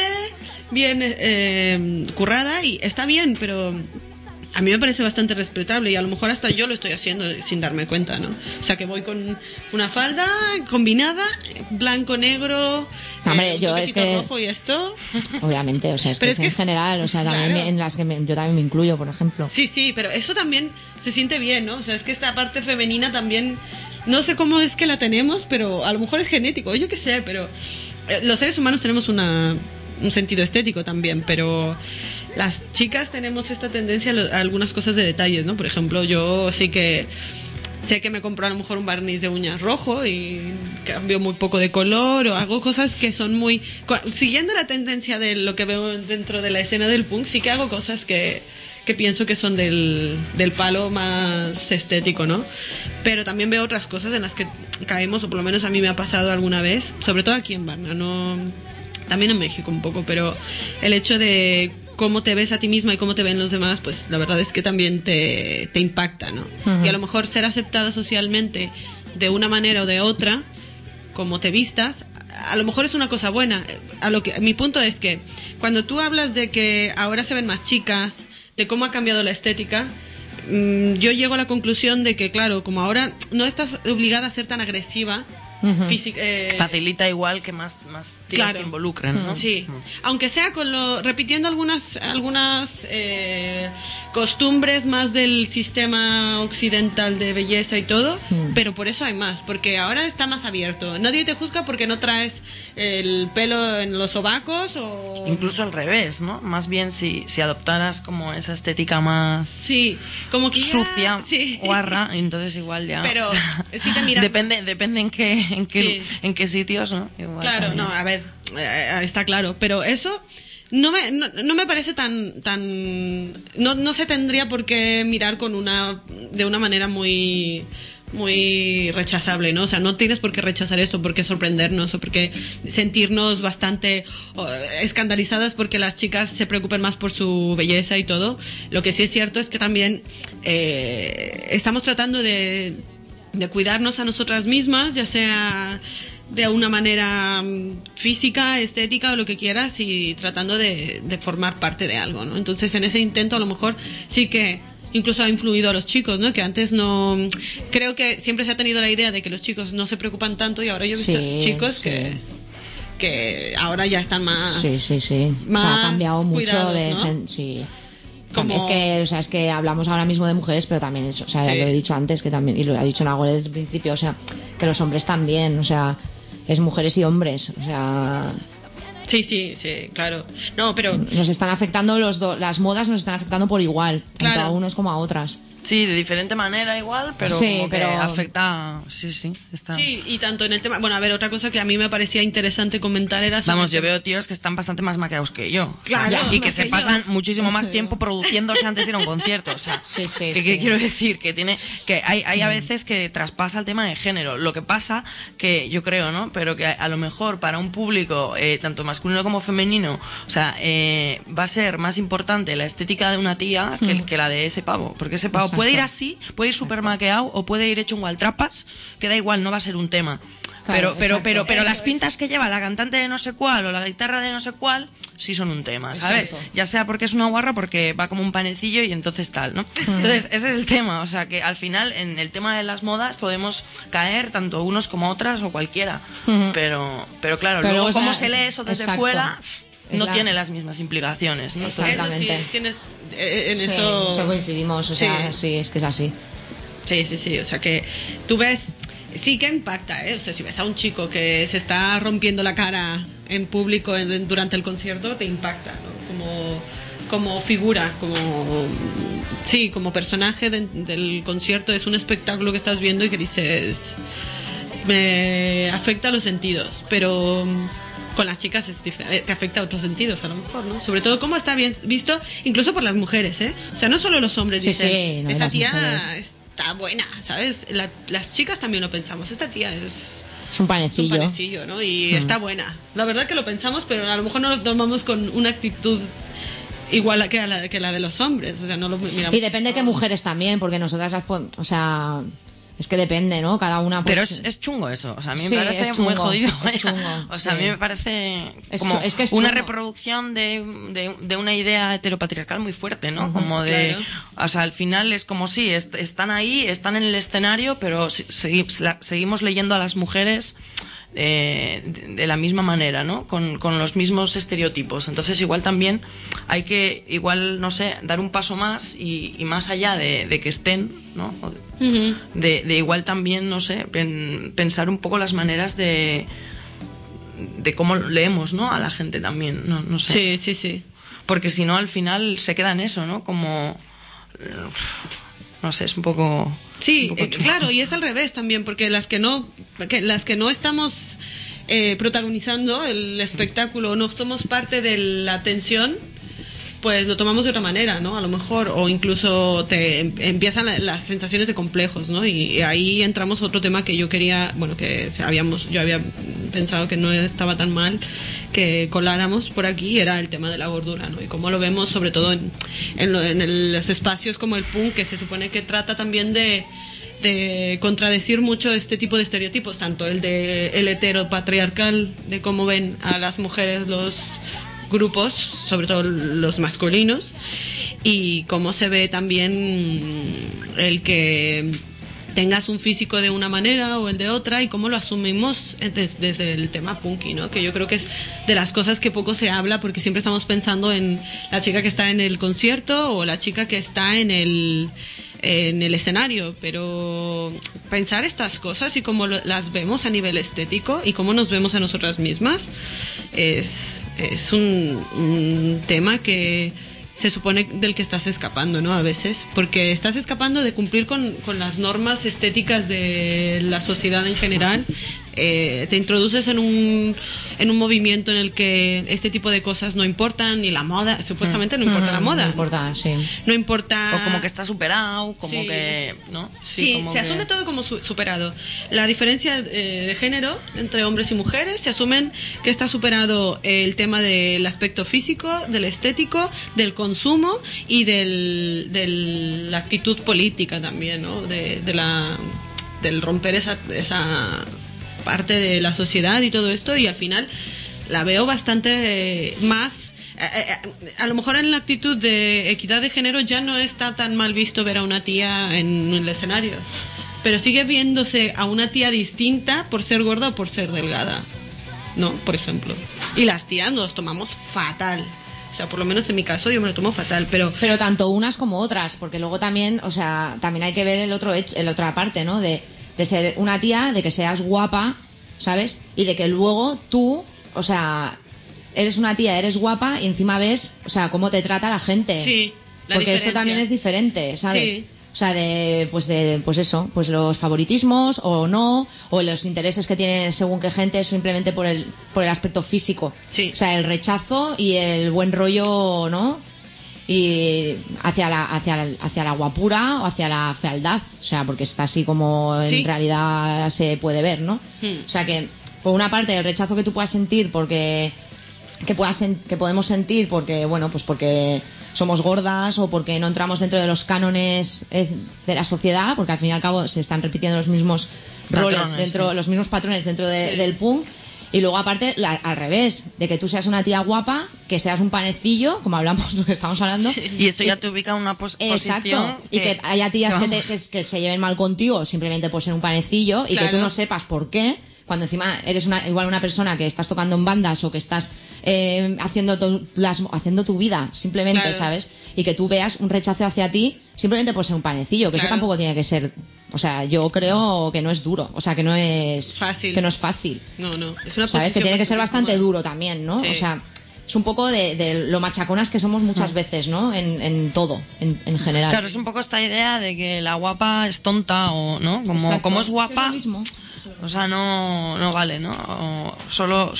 [SPEAKER 4] bien currada y está bien, pero a mí me parece bastante respetable y a lo mejor hasta yo lo estoy haciendo sin darme cuenta, ¿no? O sea, que voy con una falda combinada, blanco, negro,
[SPEAKER 1] hombre, yo es que
[SPEAKER 4] rojo y esto.
[SPEAKER 1] Obviamente, o sea, pero es que en general, o sea, también
[SPEAKER 4] claro.
[SPEAKER 1] en las que yo también me incluyo, por ejemplo.
[SPEAKER 4] Sí, pero eso también se siente bien, ¿no? O sea, es que esta parte femenina también, no sé cómo es que la tenemos, pero a lo mejor es genético, yo qué sé, pero los seres humanos tenemos un sentido estético también, pero las chicas tenemos esta tendencia a algunas cosas de detalles, ¿no? Por ejemplo, yo sí que sé que me compro a lo mejor un barniz de uñas rojo y cambio muy poco de color o hago cosas que son muy... Siguiendo la tendencia de lo que veo dentro de la escena del punk, sí que hago cosas que pienso que son del palo más estético, ¿no? Pero también veo otras cosas en las que caemos, o por lo menos a mí me ha pasado alguna vez, sobre todo aquí en Varna, no... También en México un poco, pero el hecho de cómo te ves a ti misma y cómo te ven los demás, pues la verdad es que también te impacta, ¿no? Uh-huh. Y a lo mejor ser aceptada socialmente de una manera o de otra, como te vistas, a lo mejor es una cosa buena. Mi punto es que cuando tú hablas de que ahora se ven más chicas, de cómo ha cambiado la estética, yo llego a la conclusión de que, claro, como ahora no estás obligada a ser tan agresiva,
[SPEAKER 3] uh-huh. Facilita igual que más tías
[SPEAKER 4] claro.
[SPEAKER 3] se involucren, ¿no?
[SPEAKER 4] Sí, aunque sea repitiendo algunas costumbres más del sistema occidental de belleza y todo, pero por eso hay más, porque ahora está más abierto. Nadie te juzga porque no traes el pelo en los sobacos o...
[SPEAKER 3] Incluso al revés, ¿no? Más bien si adoptaras como esa estética más...
[SPEAKER 4] Sí, como que ya...
[SPEAKER 3] sucia,
[SPEAKER 4] sí.
[SPEAKER 3] Guarra, entonces igual ya...
[SPEAKER 4] Pero si te miras...
[SPEAKER 3] Depende en qué sitios, ¿no? Igual
[SPEAKER 4] claro,
[SPEAKER 3] también.
[SPEAKER 4] no, a ver, está claro, pero eso no me parece tan no se tendría por qué mirar de una manera muy rechazable, ¿no? O sea, no tienes por qué rechazar esto, por qué sorprendernos o por qué sentirnos bastante escandalizadas porque las chicas se preocupen más por su belleza y todo. Lo que sí es cierto es que también estamos tratando de cuidarnos a nosotras mismas, ya sea de una manera física, estética o lo que quieras, y tratando de formar parte de algo, ¿no? Entonces, en ese intento a lo mejor sí que incluso ha influido a los chicos, ¿no? Que antes no... Creo que siempre se ha tenido la idea de que los chicos no se preocupan tanto y ahora yo he visto chicos que ahora ya están más...
[SPEAKER 1] Sí.
[SPEAKER 4] Más
[SPEAKER 1] o sea, ha cambiado mucho
[SPEAKER 4] cuidados,
[SPEAKER 1] de...
[SPEAKER 4] ¿no?
[SPEAKER 1] Sí.
[SPEAKER 4] Como...
[SPEAKER 1] Es que hablamos ahora mismo de mujeres, pero también eso, o sea,
[SPEAKER 4] Sí.
[SPEAKER 1] lo he dicho antes que también, y lo ha dicho Nagore desde el principio, o sea, que los hombres también, o sea, es mujeres y hombres, o sea...
[SPEAKER 4] Sí, claro. No, pero...
[SPEAKER 1] Nos están afectando las modas nos están afectando por igual, tanto
[SPEAKER 4] Claro.
[SPEAKER 1] a unos como a otras.
[SPEAKER 3] Sí, de diferente manera igual, pero
[SPEAKER 1] Sí,
[SPEAKER 3] como
[SPEAKER 1] pero-
[SPEAKER 3] que afecta... Sí, está...
[SPEAKER 4] Sí, y tanto en el tema... Bueno, a ver, otra cosa que a mí me parecía interesante comentar era... sobre
[SPEAKER 3] Vamos, yo
[SPEAKER 4] el-
[SPEAKER 3] veo tíos que están bastante más maquillados que yo.
[SPEAKER 4] Claro,
[SPEAKER 3] y que
[SPEAKER 4] más
[SPEAKER 3] se
[SPEAKER 4] que
[SPEAKER 3] pasan
[SPEAKER 4] yo.
[SPEAKER 3] muchísimo más tiempo produciéndose antes de ir a un concierto. O sea,
[SPEAKER 1] Sí,
[SPEAKER 3] ¿qué quiero decir? Que hay a veces que traspasa el tema de género. Lo que pasa que yo creo, ¿no? Pero que a lo mejor para un público, tanto masculino como femenino, o sea, va a ser más importante la estética de una tía que la de ese pavo. Porque ese pavo
[SPEAKER 1] Exacto.
[SPEAKER 3] puede ir así, puede ir súper maqueado o puede ir hecho un gualtrapas, que da igual, no va a ser un tema.
[SPEAKER 1] Claro,
[SPEAKER 3] Pero las pintas que lleva la cantante de no sé cuál o la guitarra de no sé cuál sí son un tema, ¿sabes?
[SPEAKER 1] Exacto.
[SPEAKER 3] Ya sea porque es una guarra, porque va como un panecillo y entonces tal, ¿no? Entonces, ese es el tema, o sea que al final en el tema de las modas podemos caer tanto unos como otras o cualquiera, pero claro,
[SPEAKER 1] Pero
[SPEAKER 3] luego
[SPEAKER 1] es
[SPEAKER 3] cómo
[SPEAKER 1] la-
[SPEAKER 3] se lee eso desde
[SPEAKER 1] exacto.
[SPEAKER 3] fuera
[SPEAKER 1] Es
[SPEAKER 3] no
[SPEAKER 1] la-
[SPEAKER 3] tiene las mismas implicaciones, ¿no?
[SPEAKER 1] Exacto.
[SPEAKER 4] Eso sí,
[SPEAKER 1] Exactamente.
[SPEAKER 4] tienes... en
[SPEAKER 1] Sí,
[SPEAKER 4] eso...
[SPEAKER 1] coincidimos, o sea, sí, es que es así.
[SPEAKER 4] Sí, o sea que tú ves sí que impacta, ¿eh? O sea, si ves a un chico que se está rompiendo la cara en público durante el concierto, te impacta, ¿no? Como figura, como personaje del concierto, es un espectáculo que estás viendo y que dices, me afecta a los sentidos, pero con las chicas te afecta a otros sentidos a lo mejor, ¿no? Sobre todo cómo está bien visto incluso por las mujeres, ¿eh? O sea, no solo los hombres dicen,
[SPEAKER 1] no,
[SPEAKER 4] esta tía
[SPEAKER 1] mujeres
[SPEAKER 4] está buena, ¿sabes? Las chicas también lo pensamos, esta tía es
[SPEAKER 1] un panecillo,
[SPEAKER 4] ¿no? Y está buena. La verdad que lo pensamos, pero a lo mejor no lo tomamos con una actitud igual que la de los hombres, o sea, no lo miramos.
[SPEAKER 1] Y depende de qué mujeres también, porque nosotras, o sea, es que depende, ¿no? Cada una, pues...
[SPEAKER 3] Pero es chungo eso, o sea, a mí me parece muy jodido.
[SPEAKER 1] Es chungo,
[SPEAKER 3] o sea, a mí me parece como
[SPEAKER 1] es que es
[SPEAKER 3] una
[SPEAKER 1] chungo.
[SPEAKER 3] reproducción de una idea heteropatriarcal muy fuerte, ¿no? Como de...
[SPEAKER 4] Claro.
[SPEAKER 3] O sea, al final es como si están ahí, están en el escenario, pero seguimos leyendo a las mujeres de la misma manera, ¿no? Con los mismos estereotipos. Entonces igual también hay que, no sé, dar un paso más y más allá de que estén, ¿no? De igual también, no sé, pensar un poco las maneras de cómo leemos, ¿no? A la gente también, no sé.
[SPEAKER 4] Sí.
[SPEAKER 3] Porque si no, al final se queda en eso, ¿no? Como... no sé, es un poco...
[SPEAKER 4] Sí, claro, y es al revés también, porque las que no estamos protagonizando el espectáculo, no somos parte de la atención, pues lo tomamos de otra manera, ¿no? A lo mejor, o incluso te empiezan las sensaciones de complejos, ¿no? Y ahí entramos a otro tema que yo quería, bueno, yo había pensado que no estaba tan mal que coláramos por aquí, era el tema de la gordura, ¿no? Y cómo lo vemos sobre todo en los espacios como el punk, que se supone que trata también de contradecir mucho este tipo de estereotipos, tanto el heteropatriarcal, de cómo ven a las mujeres los grupos, sobre todo los masculinos, y cómo se ve también el que tengas un físico de una manera o el de otra, y cómo lo asumimos desde el tema punky, ¿no? Que yo creo que es de las cosas que poco se habla, porque siempre estamos pensando en la chica que está en el concierto o la chica que está en el escenario, pero pensar estas cosas y cómo las vemos a nivel estético y cómo nos vemos a nosotras mismas es un tema que se supone del que estás escapando, ¿no? A veces, porque estás escapando de cumplir con las normas estéticas de la sociedad en general. Te introduces en un movimiento en el que este tipo de cosas no importan, ni la moda, supuestamente no importa la moda.
[SPEAKER 1] No importa, sí.
[SPEAKER 4] No importa...
[SPEAKER 3] O como que está superado, como
[SPEAKER 4] Sí.
[SPEAKER 3] que... ¿no?
[SPEAKER 4] Sí,
[SPEAKER 3] como
[SPEAKER 4] se
[SPEAKER 3] que...
[SPEAKER 4] asume todo como superado. La diferencia de género entre hombres y mujeres, se asumen que está superado el tema del aspecto físico, del estético, del consumo y de la actitud política también, ¿no? Del romper esa parte de la sociedad y todo esto, y al final la veo bastante más... a lo mejor en la actitud de equidad de género ya no está tan mal visto ver a una tía en el escenario, pero sigue viéndose a una tía distinta por ser gorda o por ser delgada, ¿no? Por ejemplo. Y las tías nos tomamos fatal. O sea, por lo menos en mi caso yo me lo tomo fatal, pero
[SPEAKER 1] tanto unas como otras, porque luego también, o sea, también hay que ver el otra parte, ¿no? De ser una tía, de que seas guapa, ¿sabes? Y de que luego tú, o sea, eres una tía, eres guapa y encima ves, o sea, cómo te trata la gente.
[SPEAKER 4] Sí, la
[SPEAKER 1] porque
[SPEAKER 4] diferencia.
[SPEAKER 1] eso también es diferente, ¿sabes?
[SPEAKER 4] Sí.
[SPEAKER 1] O sea, pues eso, pues los favoritismos o no, o los intereses que tiene según qué gente simplemente por el aspecto físico.
[SPEAKER 4] Sí.
[SPEAKER 1] O sea, el rechazo y el buen rollo, ¿no? Y hacia la guapura o hacia la fealdad, o sea, porque está así como en
[SPEAKER 4] Sí.
[SPEAKER 1] realidad se puede ver, ¿no? O sea que, por una parte, el rechazo que tú puedas sentir que podemos sentir porque, bueno, pues porque somos gordas o porque no entramos dentro de los cánones de la sociedad, porque al fin y al cabo se están repitiendo los mismos roles dentro,
[SPEAKER 3] sí.
[SPEAKER 1] Los mismos patrones dentro del punk. Y luego aparte, al revés, de que tú seas una tía guapa, que seas un panecillo, como hablamos, lo que estamos hablando.
[SPEAKER 4] Sí.
[SPEAKER 3] Y eso ya te ubica en una posición...
[SPEAKER 1] Exacto, y que haya tías que se lleven mal contigo simplemente por ser un panecillo y que tú
[SPEAKER 4] Claro.
[SPEAKER 1] no sepas por qué, cuando encima eres igual una persona que estás tocando en bandas o que estás haciendo tu vida, simplemente,
[SPEAKER 4] Claro.
[SPEAKER 1] ¿sabes? Y que tú veas un rechazo hacia ti simplemente por ser un panecillo, que
[SPEAKER 4] Claro.
[SPEAKER 1] eso tampoco tiene que ser... O sea, yo creo que no es duro, o sea, que no es
[SPEAKER 4] Fácil.
[SPEAKER 1] Que no es fácil.
[SPEAKER 4] No, es una
[SPEAKER 1] ¿Sabes? Que
[SPEAKER 4] posición
[SPEAKER 1] tiene que ser bastante
[SPEAKER 4] incómoda.
[SPEAKER 1] duro también, ¿no?
[SPEAKER 4] Sí.
[SPEAKER 1] O sea, es un poco de lo machaconas que somos muchas veces, ¿no? En todo, en general.
[SPEAKER 3] Claro, es un poco esta idea de que la guapa es tonta o, ¿no?
[SPEAKER 1] Exacto.
[SPEAKER 3] Como es guapa,
[SPEAKER 1] lo mismo.
[SPEAKER 3] o sea, no vale, ¿no? O solo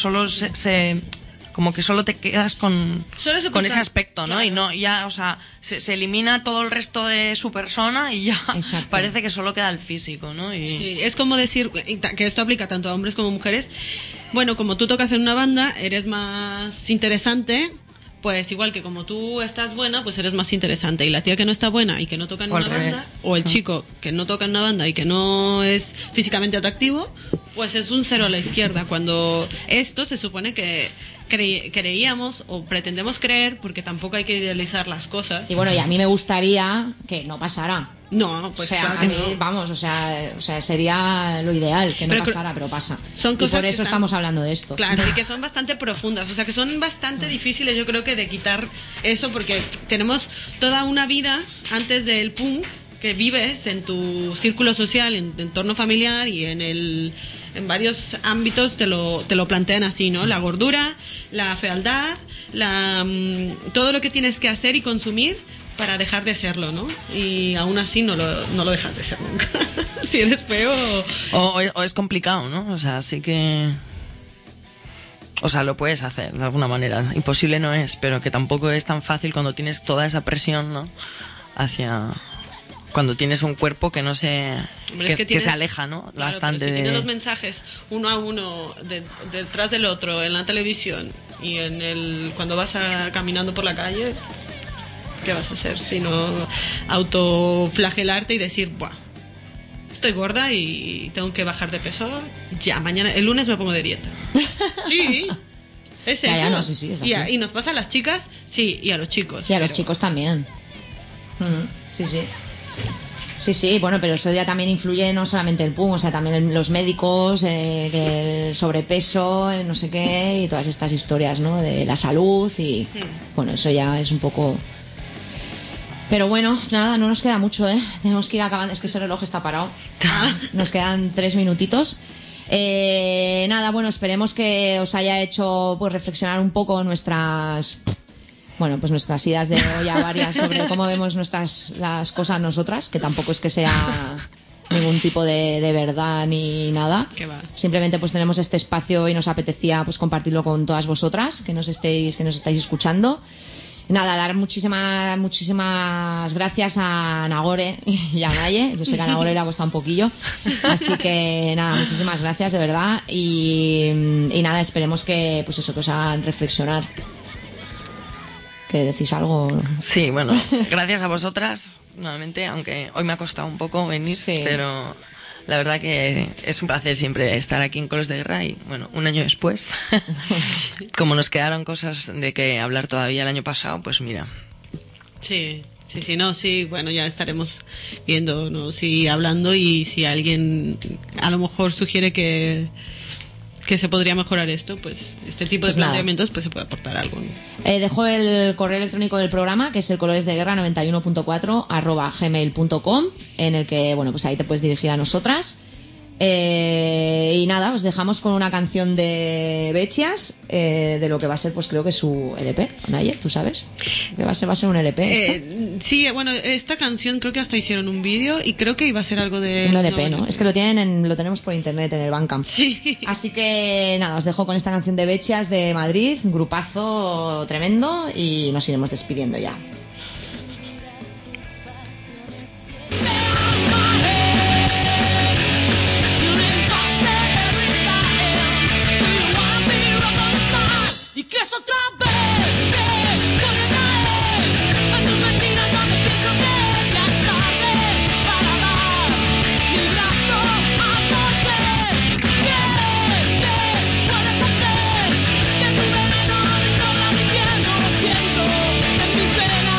[SPEAKER 3] como que solo te quedas con
[SPEAKER 4] Solo se
[SPEAKER 3] con
[SPEAKER 4] puede
[SPEAKER 3] ese
[SPEAKER 4] estar-
[SPEAKER 3] aspecto, ¿no?
[SPEAKER 4] claro.
[SPEAKER 3] Y no, ya, o sea, se elimina todo el resto de su persona y ya
[SPEAKER 1] Exacto.
[SPEAKER 3] parece que solo queda el físico, ¿no? Y
[SPEAKER 4] Sí, es como decir que esto aplica tanto a hombres como mujeres. Bueno, como tú tocas en una banda, eres más interesante. Pues igual que como tú estás buena, pues eres más interesante. Y la tía que no está buena y que no toca en
[SPEAKER 3] O al
[SPEAKER 4] una
[SPEAKER 3] revés.
[SPEAKER 4] banda, o el chico que no toca en una banda y que no es físicamente atractivo, pues es un cero a la izquierda. Cuando esto se supone que creíamos o pretendemos creer, porque tampoco hay que idealizar las cosas.
[SPEAKER 1] Y bueno, y a mí me gustaría que no pasara.
[SPEAKER 4] No, pues
[SPEAKER 1] o sea,
[SPEAKER 4] claro
[SPEAKER 1] a
[SPEAKER 4] que
[SPEAKER 1] mí,
[SPEAKER 4] no.
[SPEAKER 1] vamos, o sea, sería lo ideal que no
[SPEAKER 4] Pero
[SPEAKER 1] pasara, pero pasa.
[SPEAKER 4] son
[SPEAKER 1] Y
[SPEAKER 4] cosas
[SPEAKER 1] por
[SPEAKER 4] que
[SPEAKER 1] eso
[SPEAKER 4] están-
[SPEAKER 1] estamos hablando de esto.
[SPEAKER 4] Claro, y que son bastante profundas, o sea, que son bastante difíciles, yo creo que de quitar eso, porque tenemos toda una vida antes del punk que vives en tu círculo social, en tu entorno familiar y en varios ámbitos te lo plantean así, ¿no? La gordura, la fealdad, todo lo que tienes que hacer y consumir para dejar de serlo, ¿no? Y aún así no lo dejas de ser nunca. Si eres feo...
[SPEAKER 3] o es complicado, ¿no? O sea, sí que... O sea, lo puedes hacer de alguna manera. Imposible no es, pero que tampoco es tan fácil cuando tienes toda esa presión, ¿no? Cuando tienes un cuerpo que no se...
[SPEAKER 4] Hombre,
[SPEAKER 3] que,
[SPEAKER 4] es que
[SPEAKER 3] que
[SPEAKER 4] tienes-
[SPEAKER 3] se aleja, ¿no?
[SPEAKER 4] Claro,
[SPEAKER 3] Bastante
[SPEAKER 4] pero si
[SPEAKER 3] de...
[SPEAKER 4] tienes los mensajes uno a uno detrás del otro en la televisión y cuando vas caminando por la calle, ¿qué vas a hacer? Sino autoflagelarte y decir, buah, estoy gorda y tengo que bajar de peso. Ya, mañana, el lunes me pongo de dieta. Sí, es
[SPEAKER 1] Ya,
[SPEAKER 4] eso.
[SPEAKER 1] ya, no, sí, es así.
[SPEAKER 4] Y nos pasa a las chicas, sí, y a los chicos.
[SPEAKER 1] Y a los
[SPEAKER 4] pero-
[SPEAKER 1] chicos también. Sí, sí. Sí, sí, bueno, pero eso ya también influye no solamente el punk, o sea, también los médicos, que el sobrepeso, el no sé qué, y todas estas historias, ¿no? De la salud y... Bueno, eso ya es un poco... Pero bueno, nada, no nos queda mucho, ¿eh? Tenemos que ir acabando, es que ese reloj está parado. Nos quedan 3 minutitos. Nada, bueno, esperemos que os haya hecho pues reflexionar un poco nuestras ideas de olla varias sobre cómo vemos las cosas nosotras, que tampoco es que sea ningún tipo de verdad ni nada.
[SPEAKER 4] Qué va.
[SPEAKER 1] Simplemente pues tenemos este espacio y nos apetecía pues compartirlo con todas vosotras que nos estáis escuchando. Nada, dar muchísimas gracias a Nagore y a Naye. Yo sé que a Nagore le ha costado un poquillo. Así que nada, muchísimas gracias de verdad. Y nada, esperemos que pues eso, que os hagan reflexionar. ¿Que decís algo?
[SPEAKER 3] Sí, bueno, gracias a vosotras, nuevamente, aunque hoy me ha costado un poco venir,
[SPEAKER 1] Sí.
[SPEAKER 3] pero la verdad que es un placer siempre estar aquí en Colos de Guerra y, bueno, un año después, como nos quedaron cosas de que hablar todavía el año pasado, pues mira.
[SPEAKER 4] Sí, no, sí, bueno, ya estaremos viendo, ¿no? Sí, hablando y si alguien a lo mejor sugiere que se podría mejorar esto, pues este tipo de
[SPEAKER 1] Pues nada.
[SPEAKER 4] planteamientos pues se puede aportar algo, ¿no?
[SPEAKER 1] Dejo el correo electrónico del programa, que es el coloresdeguerra91.4@gmail.com, en el que, bueno, pues ahí te puedes dirigir a nosotras. Y nada, os dejamos con una canción de Bechias, de lo que va a ser, pues creo que su LP. Naye, ¿tú sabes? Que va a ser un LP esto.
[SPEAKER 4] Sí, bueno, esta canción creo que hasta hicieron un vídeo y creo que iba a ser algo de...
[SPEAKER 1] Un LP, ¿no? Es que lo tenemos por internet en el Bandcamp.
[SPEAKER 4] Sí.
[SPEAKER 1] Así que nada, os dejo con esta canción de Bechias de Madrid, un grupazo tremendo, y nos iremos despidiendo ya.
[SPEAKER 2] Y que es otra vez que puede caer en tus mentiras, no me pienso que ya es tarde para dar mi brazo a torcer. ¿Qué puedes hacer? Que tu veneno adentro va viviendo, lo siento, en mis venas.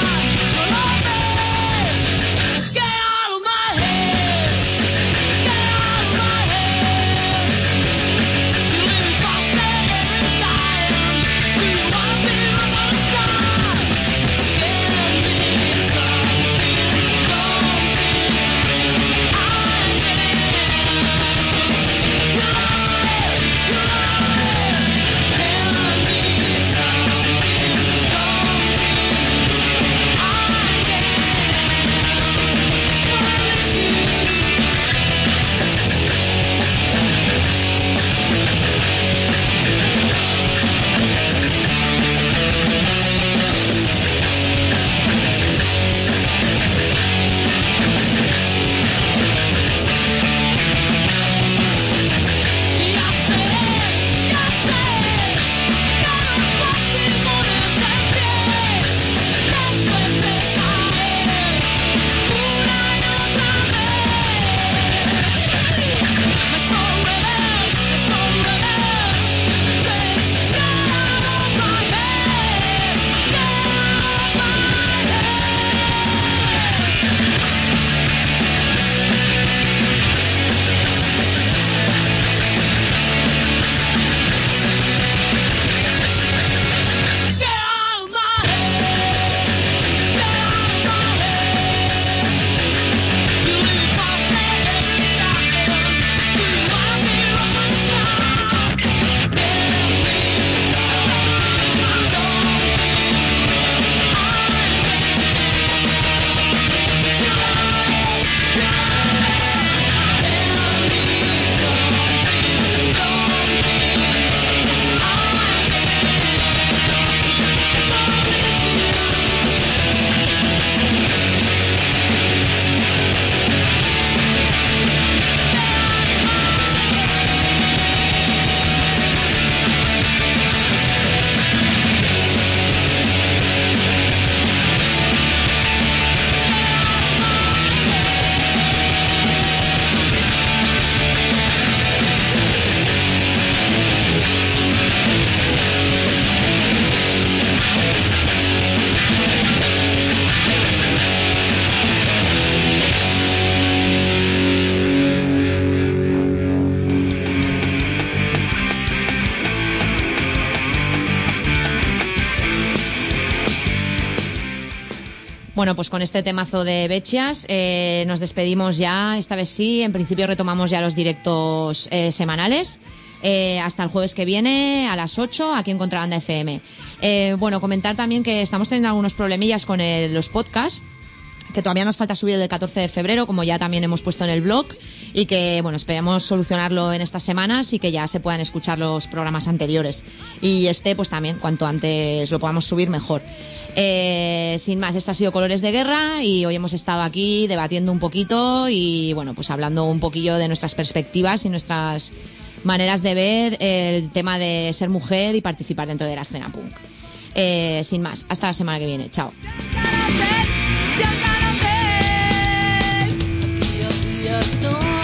[SPEAKER 1] Bueno, pues con este temazo de Bechas nos despedimos ya, esta vez sí, en principio retomamos ya los directos semanales. Hasta el jueves que viene a las 8 aquí en Contrabanda FM. Bueno, comentar también que estamos teniendo algunos problemillas con los podcasts, que todavía nos falta subir el del 14 de febrero, como ya también hemos puesto en el blog, y que, bueno, esperemos solucionarlo en estas semanas y que ya se puedan escuchar los programas anteriores. Y pues también, cuanto antes lo podamos subir, mejor. Sin más, esto ha sido Colores de Guerra y hoy hemos estado aquí debatiendo un poquito y, bueno, pues hablando un poquillo de nuestras perspectivas y nuestras maneras de ver el tema de ser mujer y participar dentro de la escena punk. Sin más, hasta la semana que viene. Chao.
[SPEAKER 2] Soon